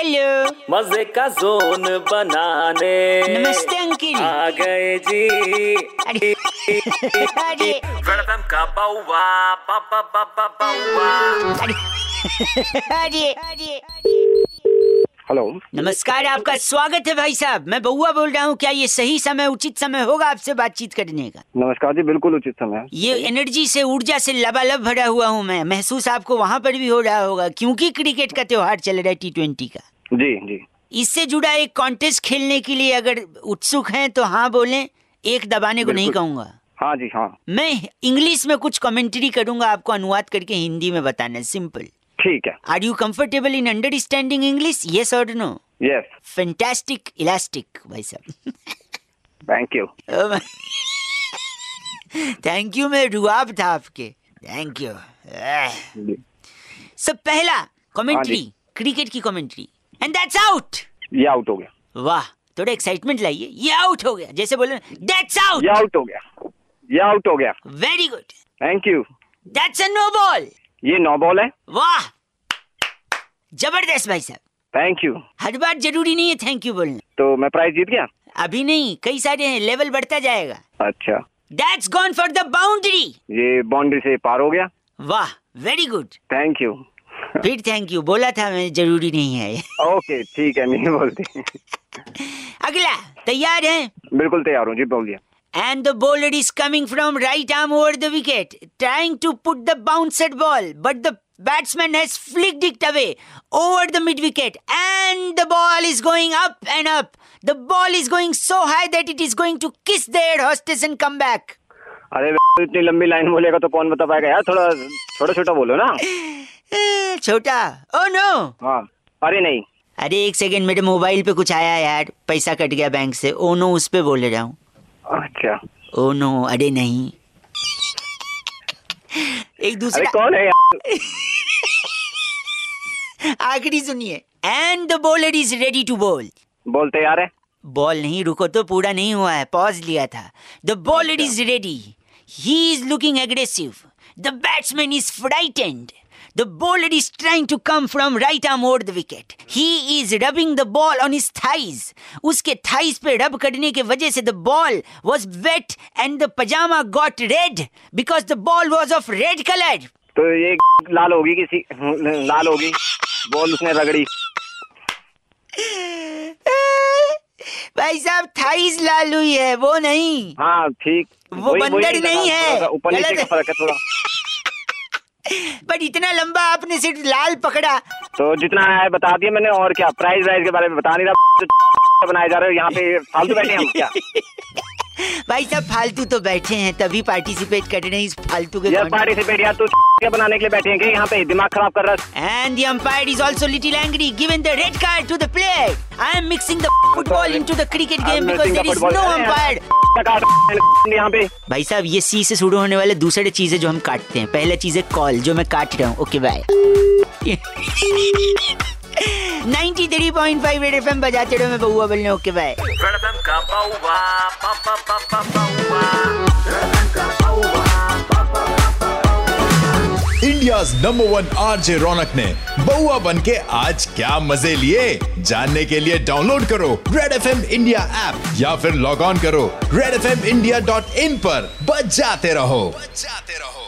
Hello, मजे का zone बनाने नमस्ते अंकिल। आ गए जी। अरे अरे वेलकम का बाउवा बाबा बाबा बाउवा। अरे अरे हेलो, नमस्कार, आपका स्वागत है भाई साहब। मैं बउआ बोल रहा हूँ। क्या ये सही समय, उचित समय होगा आपसे बातचीत करने का? नमस्कार जी, बिल्कुल उचित समय। ये एनर्जी से, ऊर्जा से लबालब भरा हुआ हूँ मैं। महसूस आपको वहाँ पर भी हो रहा होगा, क्योंकि क्रिकेट का त्योहार चल रहा है, T20 का। जी जी, इससे जुड़ा एक कॉन्टेस्ट खेलने के लिए अगर उत्सुक हैं तो हाँ बोलें, एक दबाने को नहीं कहूँगा। हाँ जी हाँ। मैं इंग्लिश में कुछ कमेंट्री करूँगा, आपको अनुवाद करके हिंदी में बताना है, सिंपल। ठीक है। Are you comfortable in understanding English? Yes और नो? यस। फैंटास्टिक, इलास्टिक भाई साहब। Thank you. थैंक यू में रुआब था आपके। Thank you. सब पहला कमेंट्री, क्रिकेट की कमेंट्री, एंड दैट्स आउट। ये आउट हो गया। वाह, थोड़ा एक्साइटमेंट लाइए। ये आउट हो गया, जैसे बोले दैट्स आउट। ये आउट हो गया। ये आउट हो गया। Very good. Thank you. That's a no ball. ये नो बॉल है। वाह, जबरदस्त भाई साहब। Thank you. हर बार जरूरी नहीं है थैंक यू बोलना। तो मैं प्राइज जीत गया? अभी नहीं, कई सारे हैं, लेवल बढ़ता जाएगा। अच्छा। That's gone for the boundary. ये बाउंड्री से पार हो गया। वाह, वेरी गुड। Thank you. फिर थैंक यू बोला था मैं, जरूरी नहीं है। ओके ठीक है, नहीं बोलते। अगला, तैयार हैं? बिल्कुल तैयार हूँ जी, बोलिए। And the bowler is coming from right arm over the wicket, trying to put the bounced ball, but the batsman has flicked it away over the mid-wicket, and the ball is going up and up. The ball is going so high that it is going to kiss the air hostess and come back. अरे इतनी लंबी line बोलेगा तो कौन बता पाएगा यार, थोड़ा छोटा छोटा बोलो ना। छोटा? Oh no! हाँ। अरे नहीं। अरे एक सेकेंड, मेरे मोबाइल पे कुछ आया यार, पैसा कट गया बैंक से। ओ नो, उस पे बोल रहा हूँ। अच्छा। ओ नो, अरे नहीं, एक दूसरा। अरे कौन है यार? आखिरी सुनिए। And the bowler is ready to ball. Ball तैयार है। बॉल नहीं, रुको तो, पूरा नहीं हुआ है, पॉज लिया था। The bowler is ready, he is looking aggressive, the batsman is frightened, the bowler is trying to come from right arm over the wicket. He is rubbing the ball on his thighs. उसके thighs पे rub करने के वजह से the ball was wet and the pajama got red because the ball was of red color. तो ये लाल होगी, किसी लाल होगी, बॉल उसने रगड़ी। भाई साहब, थाइस लाल हुई है, वो नहीं। हाँ ठीक, वो बंदर नहीं है, ऊपर नीचे का फर्क है थोड़ा। पर इतना लंबा आपने सिर्फ लाल पकड़ा। तो जितना है बता दिया मैंने, और क्या प्राइस के बारे में बता नहीं रहा। बनाए जा रहे हो यहाँ पे, फालतू बैठे हम क्या? भाई साहब फालतू तो बैठे हैं, तभी पार्टिसिपेट कर रहे हैं इस फालतू के। यार पार्टिसिपेट यार, तू क्या बनाने के लिए बैठे हैं क्या यहाँ पे? दिमाग खराब कर रहा है। And the umpire is also little angry, given the red card to the player. I am mixing the football into the cricket game because there is no umpire. यहाँ पे भाई साहब, ये सी से शुरू होने वाले दूसरे चीजें जो हम काटते हैं। पहला चीज है कॉल, जो मैं काट रहा हूँ। Okay bye. 93.5 रेड एफएम बजाते रहो, मैं बउआ बोलने। Okay bye. वेलकम का बाउवा बाबा बाबा बाउवा। इंडियाज नंबर 1 आरजे रौनक ने बउआ बनके आज क्या मजे लिए, जानने के लिए डाउनलोड करो रेड एफएम इंडिया ऐप या फिर लॉग ऑन करो redfmindia.in पर। बजाते रहो।